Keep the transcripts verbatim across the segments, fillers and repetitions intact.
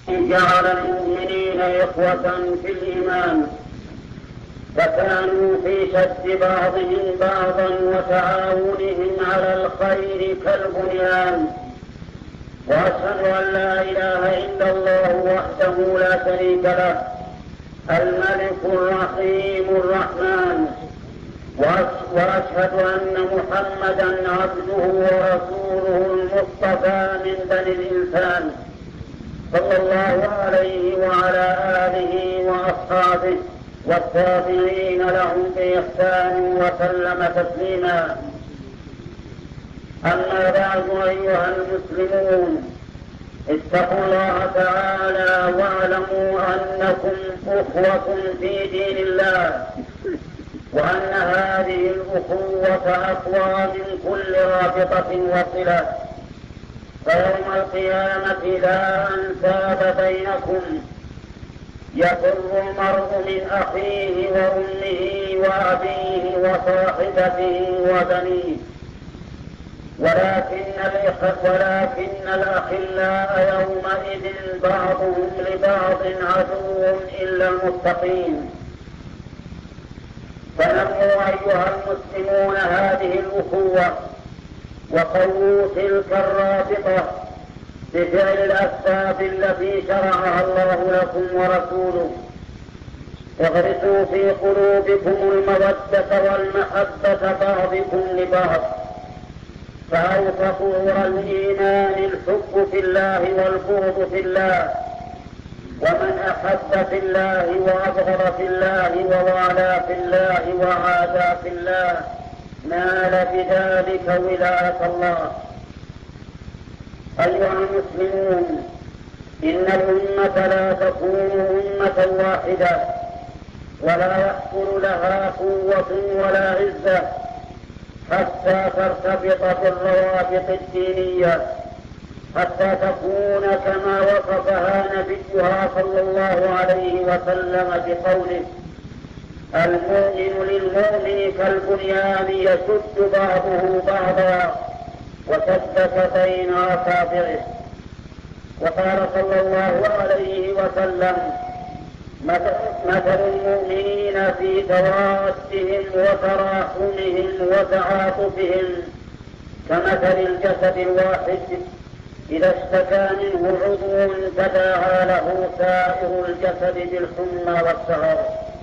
جعل المؤمنين إخوة في الإيمان فكانوا في شد بعضهم بعضا وتعاونهم على الخير كالبنيان. وأشهد أن لا إله إلا الله وحده لا شريك له الملك الرحيم الرحمن، وأشهد أن محمدا عبده ورسوله المصطفى من بني الإنسان صلى الله عليه وعلى آله وأصحابه والتابعين لهم بإحسان وسلم تسليما. أما بعد أيها المسلمون، اتقوا الله تعالى واعلموا أنكم أخوة في دين الله، وأن هذه الأخوة أقوى من كل رابطة وصلة. فيوم القيامة لا أنساب بينكم، يفر المرء من أخيه وأمه وأبيه وصاحبته وبنيه، ولكن ولكن الأخلاء يومئذ بعضهم لبعض عدو إلا المتقين. فنموا أيها المسلمون هذه الأخوة وقووا تلك الرابطة بفعل الأسباب التي شرعها الله لكم ورسوله. اغرسوا في قلوبكم المودة والمحبة بعضكم لبعض، فأوثق نور الإيمان الحب في الله والبغض في الله. ومن أحب في الله وأبغض في الله ووالى في الله وعادى في الله نال بذلك ولاية الله. أيها المسلمون، إن الأمة لا تكون أمة واحدة، ولا يحصل لها قوة ولا عزة حتى ترتبط بالروابط الدينية، حتى تكون كما وصفها نبيها صلى الله عليه وسلم بقوله: المؤمن للمؤمن كالبنيان يشد بعضه بعضا وشبك بين أصابعه. وقال صلى الله عليه وسلم: مثل المؤمنين في توادهم وتراحمهم وتعاطفهم كمثل الجسد الواحد إذا اشتكى منه عضو تداعى له سائر الجسد بالحمى والسهر.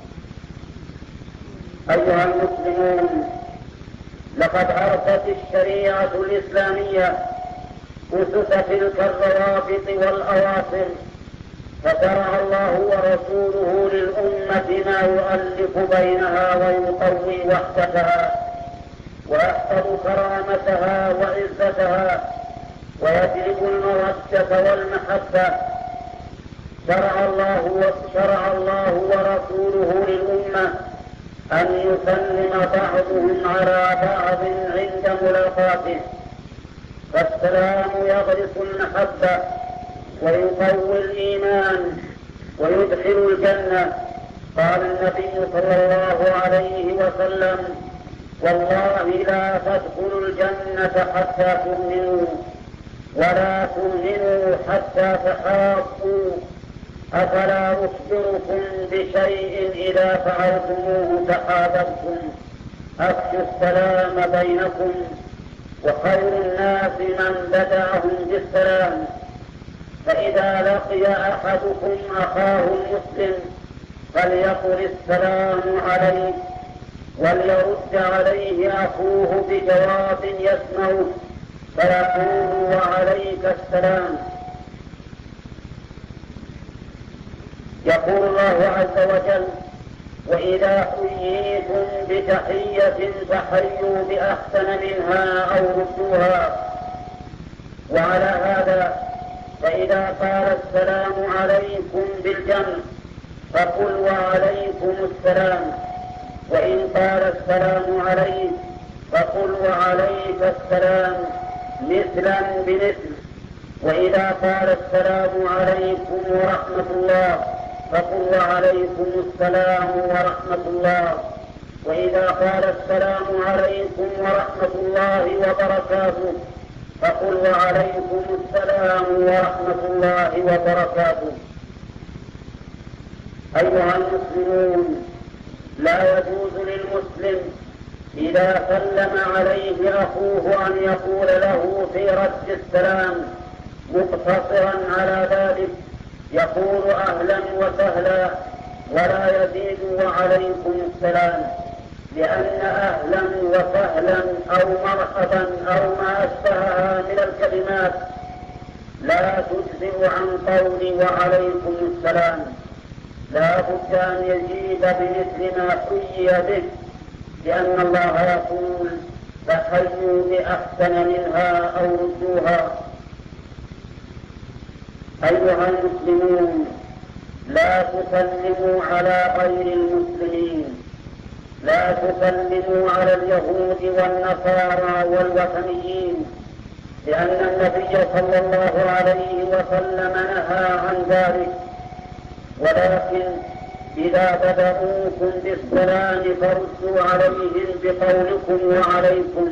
أيها المسلمون، لقد عرفت الشريعة الإسلامية أسس تلك الروابط والأواصر، فشرع الله ورسوله للأمة ما يؤلف بينها ويقوي وحدتها ويحفظ كرامتها وعزتها ويجلب المودة والمحبة. شرع الله شرع الله ورسوله للأمة أن يسلم بعضهم على بعض عند ملاقاته، فالسلام يغرس المحبة ويقوي الإيمان ويدخل الجنة. قال النبي صلى الله عليه وسلم: والله لا تدخلوا الجنة حتى تؤمنوا، ولا تؤمنوا حتى تحابوا. أفلا أخبركم بشيء إذا فعلتموه تحاببتم؟ أفشوا السلام بينكم، وخير الناس من بدأهم بالسلام. فإذا لقي أحدكم أخاه المسلم فليقل السلام عليك، وليرد عليه أخوه بجواب يسمعه فيقول: وعليك السلام. يقول الله عز وجل: وإذا حييتم بتحية فحيوا بأحسن منها أو ردوها. وعلى هذا فإذا قال السلام عليكم بالجمع فقل: وعليكم السلام. وإن قال السلام عليك فقل: وعليك السلام، مثلا بمثل. وإذا قال السلام عليكم ورحمة الله فقل: وعليكم السلام ورحمة الله. وإذا قال السلام عليكم ورحمة الله وبركاته فقل وعليكم السلام ورحمة الله وبركاته. أيها المسلمون، لا يجوز للمسلم إذا سلم عليه أخوه أن يقول له في رد السلام مقتصرا على ذلك، يقول أهلا وسهلا ولا يزيد وعليكم السلام، لأن أهلا وسهلا أو مرحبا أو ما أشبهها من الكلمات لا تجزئ عن قول وعليكم السلام، لا بد أن يجيب بمثل ما حيي به، لأن الله يقول فحيوا بأحسن منها أو ردوها. أيها المسلمون، لا تسلموا على غير المسلمين، لا تسلموا على اليهود والنصارى والوثنيين، لأن النبي صلى الله عليه وسلم نهى عن ذلك. ولكن إذا بدأوكم بالسلام فردوا عليهم بقولكم وعليكم.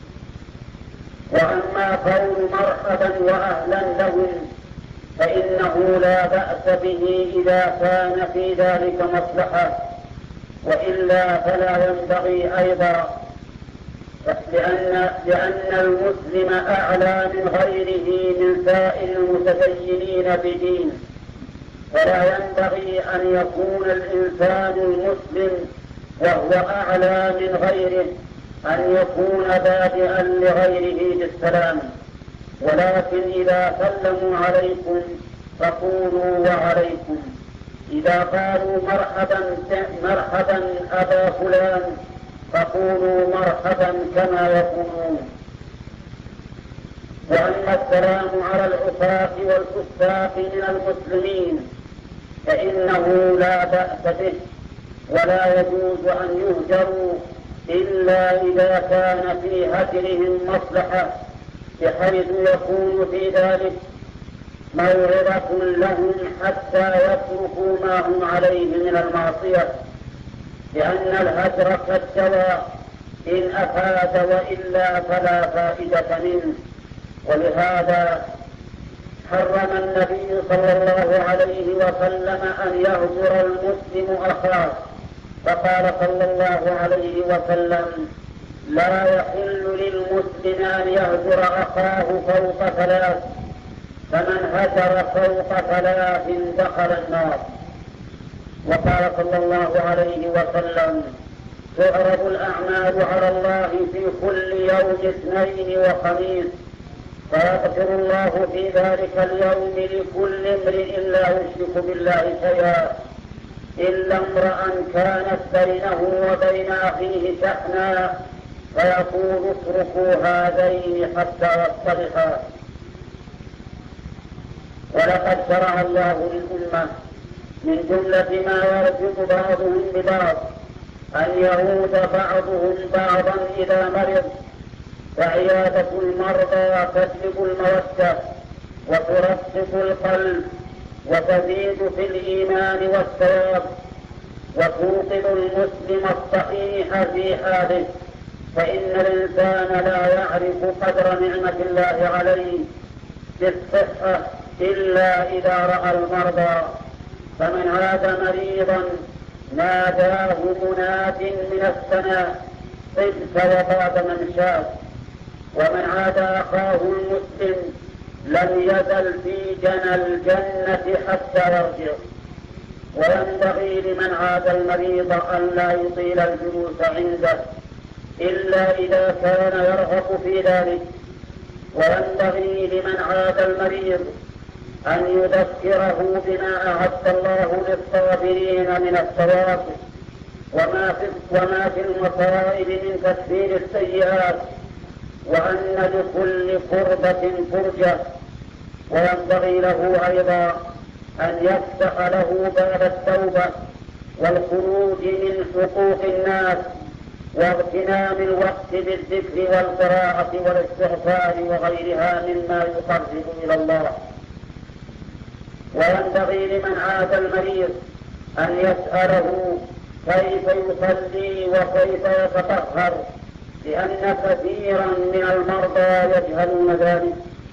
وأما قول مرحبا وأهلا لهم فإنه لا بأس به إذا كان في ذلك مصلحة، وإلا فلا ينبغي أيضا، لأن, لأن المسلم أعلى من غيره من سائر المتدينين بدين، فلا ينبغي أن يكون الإنسان المسلم وهو أعلى من غيره أن يكون بادئا لغيره بالسلام. ولكن إذا سلموا عليكم فقولوا وعليكم. إذا قالوا مرحبا مرحبا أبا فلان فقولوا مرحبا كما يقولون. وأما السلام على العصاة والفساق من المسلمين فإنه لا بأس به، ولا يجوز أن يهجروا إلا إذا كان في هجرهم مصلحة، بحيث يكون في ذلك موعظة لهم حتى يتركوا ما هم عليه من المعصية، لأن الهجر كالدواء إن أفاد وإلا فلا فائدة منه. ولهذا حرم النبي صلى الله عليه وسلم أن يهجر المسلم أخاه، فقال صلى الله عليه وسلم لا يحل للمسلم أن يهجر أخاه فوق ثلاث، فمن هجر فوق ثلاث دخل النار. وقال صلى الله عليه وسلم تعرض الأعمال على الله في كل يوم اثنين وخميس، فيغفر الله في ذلك اليوم لكل امرئ لا يشرك بالله شيئا إلا امرأ كانت بينه وبين أخيه شحنا، فيقول اتركوا هذين حتى يصطلحا. ولقد شرع الله للأمة من جملة ما يرفق بعضهم ببعض أن يعود بعضهم بعضا إذا مرض، فعيادة المرضى تجلب المودة وترفق القلب وتزيد في الإيمان والثواب، وتوقظ المسلم الصحيح في حاله، فإن الإنسان لا يعرف قدر نعمة الله عليه بالصحة إلا إذا رأى المرضى. فمن عاد مريضا ناداه مناد من السماء طبت وطاب من شاء. ومن عاد أخاه المسلم لم يزل في جنى الجنة حتى يرجع. وينبغي لمن عاد المريض أن لا يطيل الجلوس عنده إلا إذا كان يرغب في ذلك. وينبغي لمن عاد المريض أن يذكره بما أعد الله للصابرين من الثواب وما في, وما في المصائب من تكفير السيئات، وأن لكل كربة فرجة. وينبغي له أيضا أن يفتح له باب التوبة والخروج من حقوق الناس واغتنام الوقت بالذكر والقراءة والاستغفار وغيرها مما يقرب إلى الله. وينبغي لمن عاد المريض أن يسأله كيف يصلي وكيف يتطهر، لأن كثيرا من المرضى يجهلون ذلك.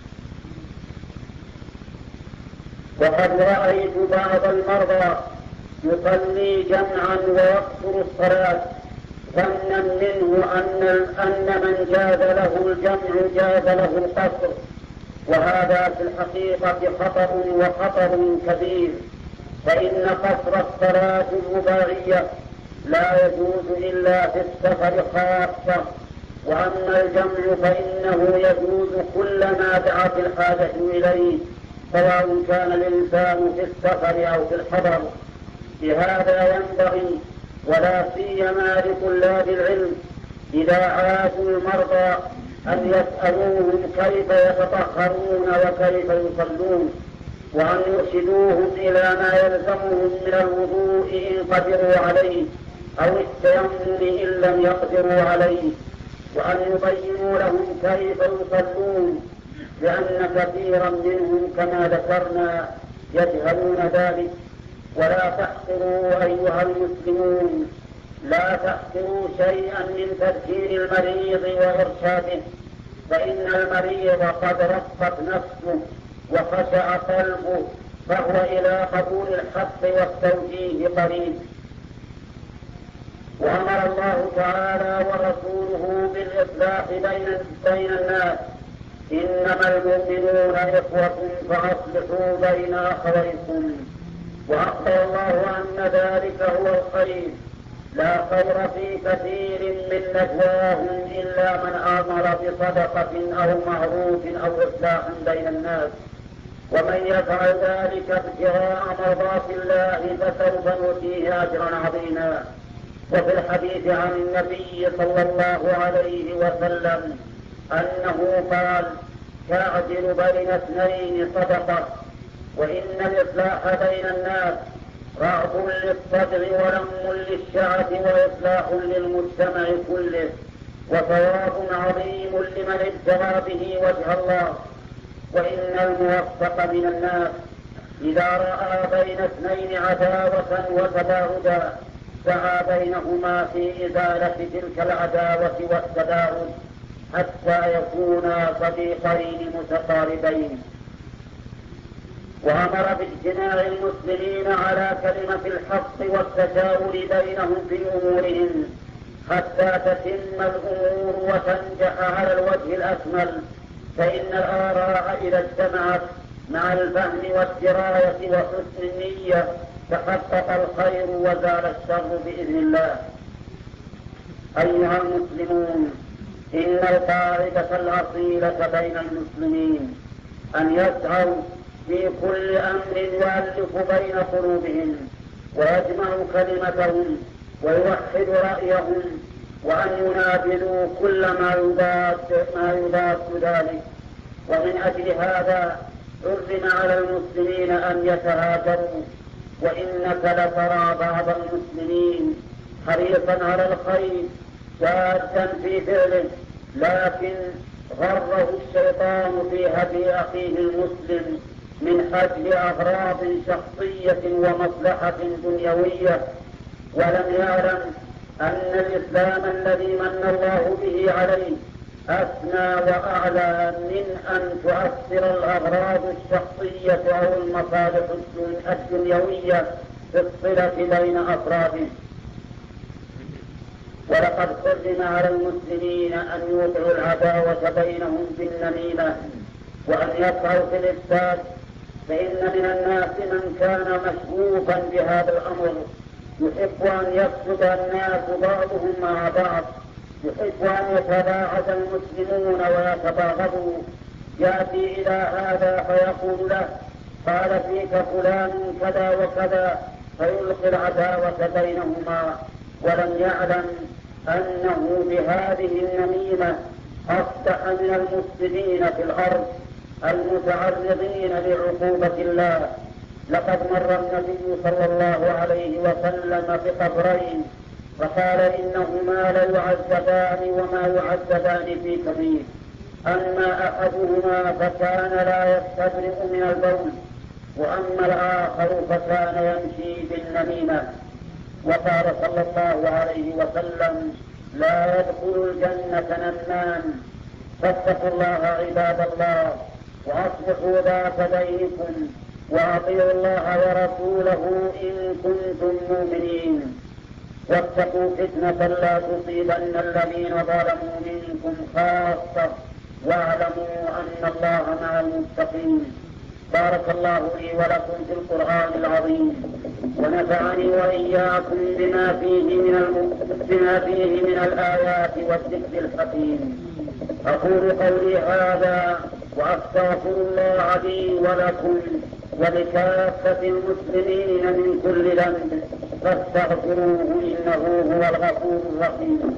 وقد رأيت بعض المرضى يصلي جمعا ويقصر الصلاة ظنا منه أن أن من جاز له الجمع جاز له القصر، وهذا في الحقيقة خطر وخطر كبير، فإن قصر الصلاة الرباعية لا يجوز إلا في السفر خاصة، وأما الجمع فإنه يجوز كلما دعت الحاجة إليه، سواء كان الإنسان في السفر أو في الحضر. لهذا ينبغي ولا سيما لطلاب العلم إذا عادوا المرضى أن يسألوهم كيف يتطهرون وكيف يصلون، وأن يرشدوهم إلى ما يلزمهم من الوضوء إن قدروا عليه أو التيمم إن لم يقدروا عليه، وأن يبينوا لهم كيف يصلون، لأن كثيرا منهم كما ذكرنا يجهلون ذلك. ولا تحقروا أيها المسلمون، لا تحقروا شيئا من تذكير المريض وإرشاده، فإن المريض قد رقت نفسه وخشع قلبه، فهو إلى قبول الحق والتوجيه قريب. وأمر الله تعالى ورسوله بالإصلاح بين بين الناس، إنما المؤمنون إخوة فأصلحوا بين أخويكم. وأخبر الله أن ذلك هو الخير، لا خير في كثير من نجواهم إلا من أمر بصدقة أو معروف أو إصلاح بين الناس، ومن يفعل ذلك ابتغاء مرضات الله فسوف نؤتيه أجرا عظيما. وفي الحديث عن النبي صلى الله عليه وسلم أنه قال: تعدل بين اثنين صدقة، وإن الإصلاح بين الناس رعب للصدر ولم للشعث وإصلاح للمجتمع كله، وثواب عظيم لمن ابتغى به وجه الله. وإن الموفق من الناس إذا رأى بين اثنين عداوة وتباعدا سعى بينهما في إزالة تلك العداوة والتباعد حتى يكونا صديقين متقاربين. وأمر باجتماع المسلمين على كلمة الحق والتشاور بينهم في أمورهم حتى تتم الأمور وتنجح على الوجه الأكمل، فإن الآراء إذا اجتمعت مع الفهم والدراية وحسن النية تحقق الخير وزال الشر بإذن الله. أيها المسلمون، إن القاعدة الأصيلة بين المسلمين أن يسعوا في كل أمر يؤلف بين قلوبهم ويجمع كلمتهم ويوحد رأيهم، وأن ينابذوا كل ما يضاد ما يضاد ذلك. ومن أجل هذا حرم على المسلمين أن يتهاجروا، وإنك لترى بعض المسلمين حريصا على الخير جادا في فعله، لكن غره الشيطان في هدي أخيه المسلم من أجل أغراض شخصية ومصلحة دنيوية، ولم يعلم أن الإسلام الذي من الله به عليه أثنى وأعلى من أن تؤثر الأغراض الشخصية أو المصالح الدنيوية في الصلة بين أفراده. ولقد حرم على المسلمين أن يوقعوا العداوة بينهم بالنميمة وأن يقعوا في الإفساد، فإن من الناس من كان مشغوفا بهذا الأمر، يحب أن يفسد الناس بعضهم مع بعض، يحب أن يتباعد المسلمون ويتباغضوا. يأتي إلى هذا فيقول له: قال فيك فلان كذا وكذا، فيلقي العداوة بينهما، ولم يعلم أنه بهذه النميمة أصبح من المفسدين في الأرض المتعرضين لعقوبة الله. لقد مر النبي صلى الله عليه وسلم بقبرين فقال: إنهما ليعذبان وما يعذبان في كبير، أما أحدهما فكان لا يستبرئ من البول، وأما الآخر فكان يمشي بالنميمة. وقال صلى الله عليه وسلم: لا يدخل الجنة نمان. فاتقوا الله عباد الله، وأصلحوا ذات بينكم، وأطيعوا الله ورسوله إن كنتم مؤمنين. واتقوا فتنة لا تصيبن الذين ظلموا منكم خاصة، واعلموا أن الله مع المتقين. بارك الله لي ولكم في القرآن العظيم، ونفعني وإياكم بما فيه من الم... بما فيه من الآيات والذكر الحكيم. أقول قولي هذا وأستغفر الله لي ولكم ولكافة المسلمين من كل ذنب، فاستغفروه إنه هو الغفور الرحيم.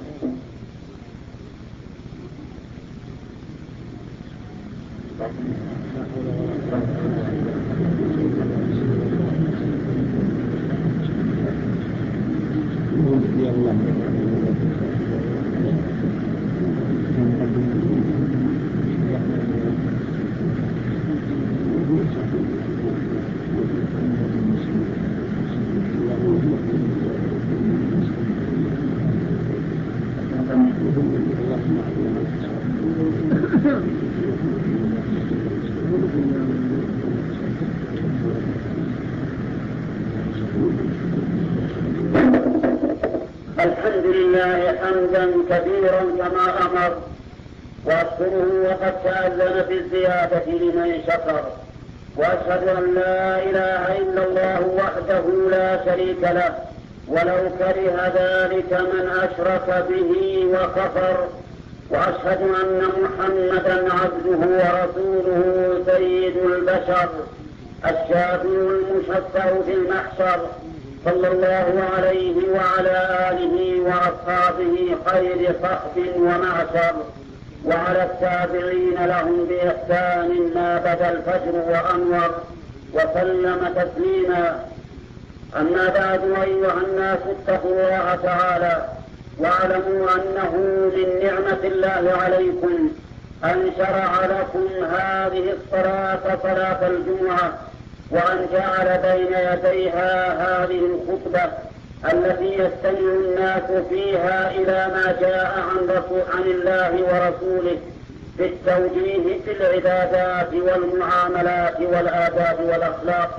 الحمد لله حمدا كثيرا كما أمر، وأشكره وقد تأذن بالزيادة لمن شكر، وأشهد أن لا إله إلا الله وحده لا شريك له، ولو كره ذلك من أشرك به وكفر. وأشهد أن محمدا عبده ورسوله سيد البشر، الشافع المشفع في المحشر، صلى الله عليه وعلى آله وأصحابه خير صحب ومعشر، وعلى التابعين لهم بإحسان ما بدا الفجر وأنور، وسلم تسليما. أما بعد، أيها الناس اتقوا الله تعالى، واعلموا أنه من نعمة الله عليكم أن شرع لكم هذه الصلاة، صلاة الجمعة، وأن جعل بين يديها هذه الخطبة التي يستمع الناس فيها إلى ما جاء عن, عن الله ورسوله في التوجيه في العبادات والمعاملات والآداب والأخلاق.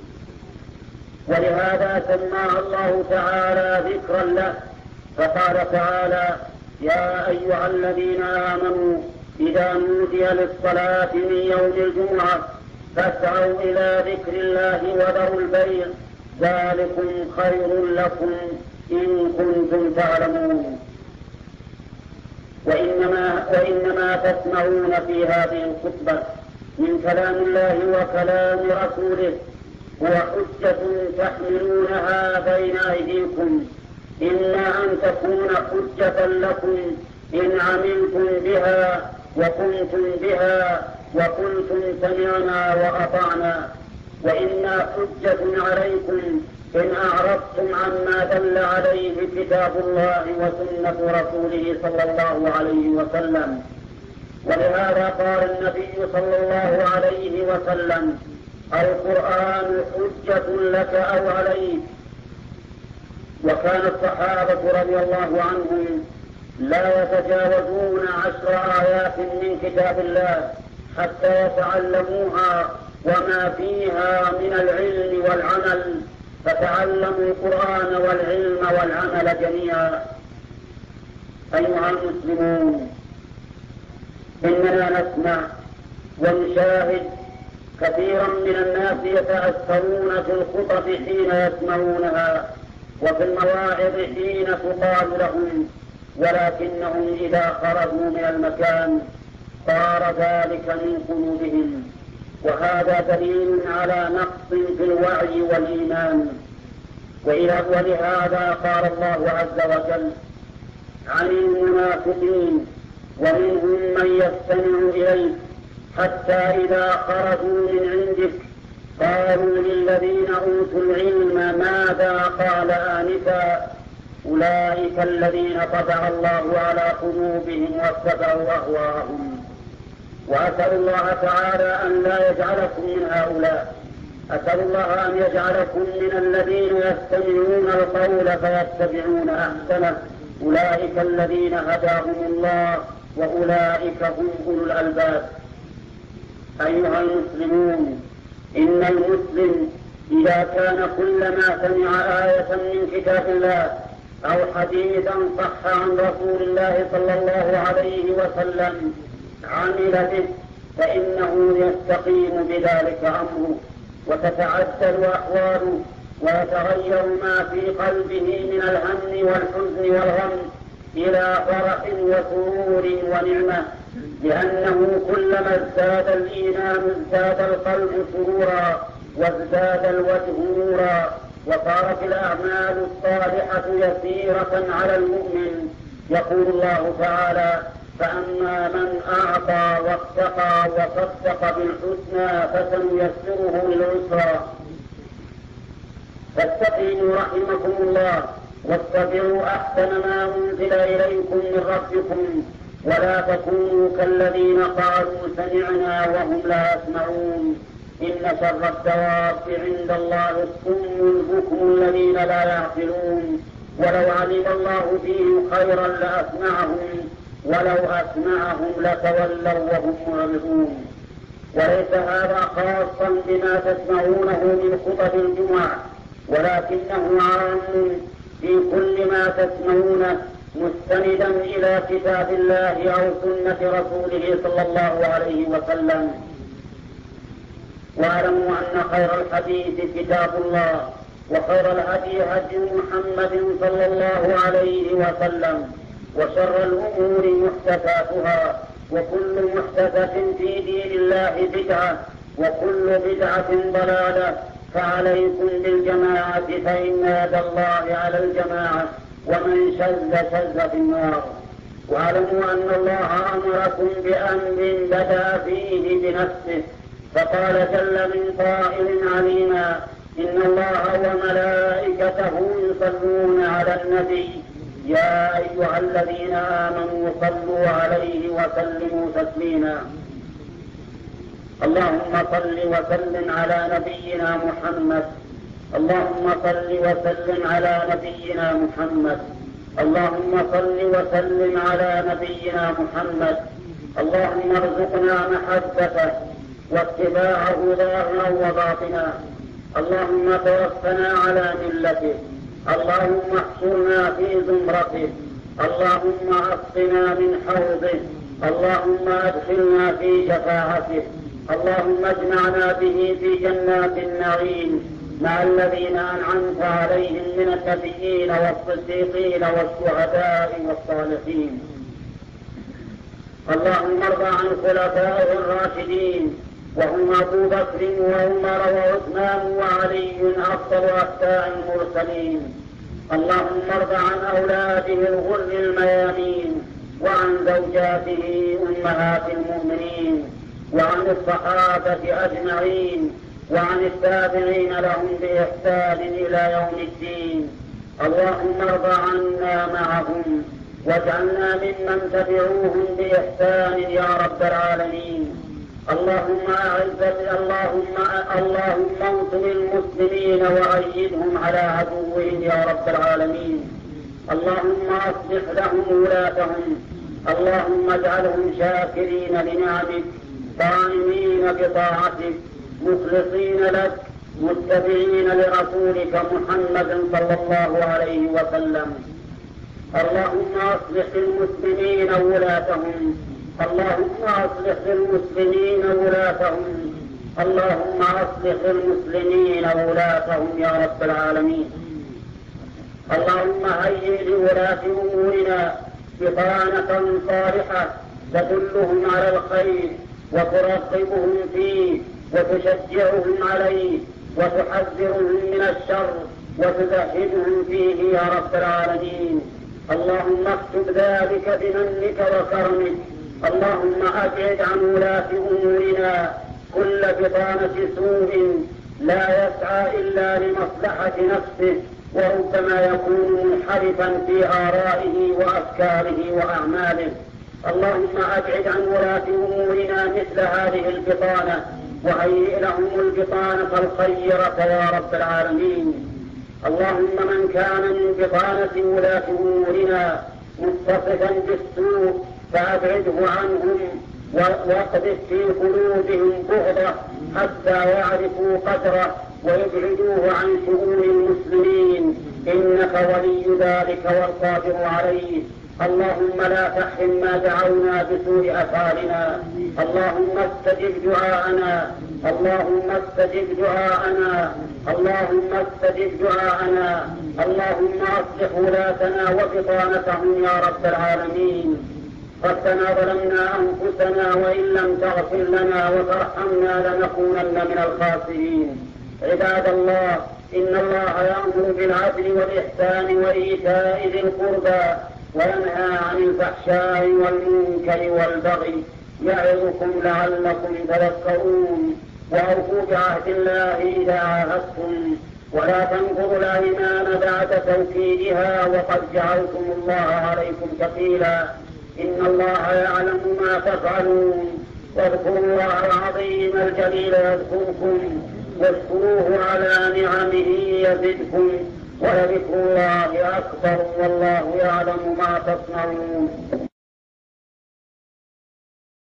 ولهذا سماها الله تعالى ذكرا له، فقال تعالى: يا أيها الذين آمنوا إذا نودي للصلاة من يوم الجمعة فاسعوا إلى ذكر الله وذروا البيع، ذلكم خير لكم إن كنتم تعلمون. وإنما, وإنما تسمعون في هذه الخطبة من كلام الله وكلام رسوله هو حجة تحملونها بين أيديكم، إما أن تكون حجة لكم إن عملتم بها وقمتم بها وقلتم سمعنا وأطعنا، وإما حجة عليكم إن أعرضتم عما دل عليه كتاب الله وسنة رسوله صلى الله عليه وسلم. ولهذا قال النبي صلى الله عليه وسلم: القرآن حجة لك أو عليك. وكان الصحابة رضي الله عنهم لا يتجاوزون عشر آيات من كتاب الله حتى يتعلموها وما فيها من العلم والعمل، فتعلموا القرآن والعلم والعمل جميعا. أيها المسلمون، إننا نسمع ونشاهد كثيرا من الناس يتأثرون في الخطب حين يسمعونها وفي المواعظ حين تقال لهم، ولكنهم إذا خرجوا من المكان صار ذلك من قلوبهم، وهذا دليل على نقص في الوعي والإيمان. ولهذا قال الله عز وجل عن المنافقين: ومنهم من يستمع إليك حتى إذا خرجوا من عندك قالوا للذين أوتوا العلم ماذا قال آنفا أولئك الذين طبع الله على قلوبهم واتبعوا أهواءهم. وأسأل الله تعالى أن لا يجعلكم من هؤلاء، أسأل الله أن يجعلكم من الذين يستمعون القول فيتبعون أحسنه، أولئك الذين هداهم الله وأولئك هم أولو الألباب. أيها المسلمون، إن المسلم إذا كان كلما سمع آية من كتاب الله أو حديثا صح عن رسول الله صلى الله عليه وسلم عمل به فإنه يستقيم بذلك أمره، وتتعدل أحواله، ويتغير ما في قلبه من الهم والحزن والغم إلى فرح وسرور ونعمة، لأنه كلما ازداد الإيمان ازداد القلب سرورا وازداد الوجه نورا، وصارت الأعمال الصالحة يسيرة على المؤمن. يقول الله تعالى: فأما من أعطى واتقى وصدق بالحسنى فسنيسره للعسرى. فاستقيموا رحمكم الله واتبعوا أحسن ما أنزل إليكم من ربكم، ولا تكونوا كالذين قالوا سمعنا وهم لا يسمعون. إن شر الدواب عند الله الصم البكم الذين لا يعقلون. ولو علم الله فيهم خيرا لأسمعهم، ولو أسمعهم لتولوا وهم معرضون. وليس هذا خاصا بما تسمعونه من خطب الجمعة، ولكنه عام في كل ما تسمعونه مستندا إلى كتاب الله أو سنة رسوله صلى الله عليه وسلم. واعلموا أن خير الحديث كتاب الله، وخير الهدي هدي محمد صلى الله عليه وسلم، وشر الأمور محدثاتها، وكل محدثة في دين الله بدعة، وكل بدعة ضلالة. فعليكم بالجماعة فإن يد الله على الجماعة، ومن شذ شذ في النار. واعلموا أن الله أمركم بأمر بدأ فيه بنفسه، فقال جل من قائل عليما: إن الله وملائكته يصلون على النبي يا أيها الذين آمنوا صلوا عليه وسلموا تسليما. اللهم صل وسلم على نبينا محمد. اللهم صل وسلم على نبينا محمد. اللهم صل وسلم على نبينا محمد. اللهم ارزقنا محبته واتباعه ظاهرا وباطنا. اللهم توفنا على ملته. اللهم احشرنا في زمرته. اللهم اسقنا من حوضه. اللهم ادخلنا في شفاعته. اللهم اجمعنا به في جنات النعيم مع الذين أنعمت عليهم من النبيين والصديقين والشهداء والصالحين. اللهم ارض عن خلفائه الراشدين، وهم أبو بكر وعمر وعثمان وعلي أفضل أتباع المرسلين. اللهم ارض عن أولاده الغر الميامين، وعن زوجاته أمهات المؤمنين، وعن الصحابة أجمعين، وعن التابعين لهم بإحسان إلى يوم الدين. اللهم ارض عنا معهم، واجعلنا ممن تبعوهم بإحسان يا رب العالمين. اللهم أعز اللهم اللهم انصر المسلمين وأيدهم على عدوهم يا رب العالمين. اللهم أصلح لهم ولاتهم. اللهم اجعلهم شاكرين لنعمك، قائمين بطاعتك، مخلصين لك، متبعين لرسولك محمد صلى الله عليه وسلم. اللهم أصلح للمسلمين ولاتهم. اللهم أصلح للمسلمين ولاتهم. اللهم أصلح للمسلمين ولاتهم يا رب العالمين. اللهم هيئ لولاة أمورنا بطانة صالحة تدلهم على الخير، وترغبهم فيه، وتشجعهم عليه، وتحذرهم من الشر، وتزهدهم فيه يا رب العالمين. اللهم اكتب ذلك بمنك وكرمك. اللهم أبعد عن ولاة أمورنا كل بطانة سوء لا يسعى إلا لمصلحة نفسه، وربما يكون منحرفا في آرائه وأفكاره وأعماله. اللهم أبعد عن ولاة أمورنا مثل هذه البطانة، وهيئ لهم البطانة الخيرة يا رب العالمين. اللهم من كان من بطانة ولاة أمورنا متصفا بالسوء فأبعده عنهم واقذف في قلوبهم بغضه حتى يعرفوا قدره ويبعدوه عن شؤون المسلمين، إنك ولي ذلك والقادر عليه. اللهم لا تحرم ما دعونا بسوء أفعالنا، اللهم استجب دعاءنا، اللهم استجب دعاءنا، اللهم استجب دعاءنا، اللهم أصلح ولاتنا وبطانتهم يا رب العالمين. ربنا ظلمنا أنفسنا وإن لم تغفر لنا وترحمنا لنكونن من الخاسرين. عباد الله، إن الله يأمر بالعدل والإحسان وإيتاء ذي القربى وينهى عن الفحشاء والمنكر والبغي يعظكم لعلكم تذكرون. وأوفوا بعهد الله إذا عاهدتم ولا تنقضوا الأيمان بعد توكيدها وقد جعلتم الله عليكم كفيلا، إن الله يعلم ما تفعلون. واذكروا الله العظيم الجليل يذكركم واشكروه على نعمه يزدكم ولذكر الله أكبر والله يعلم ما تصنعون.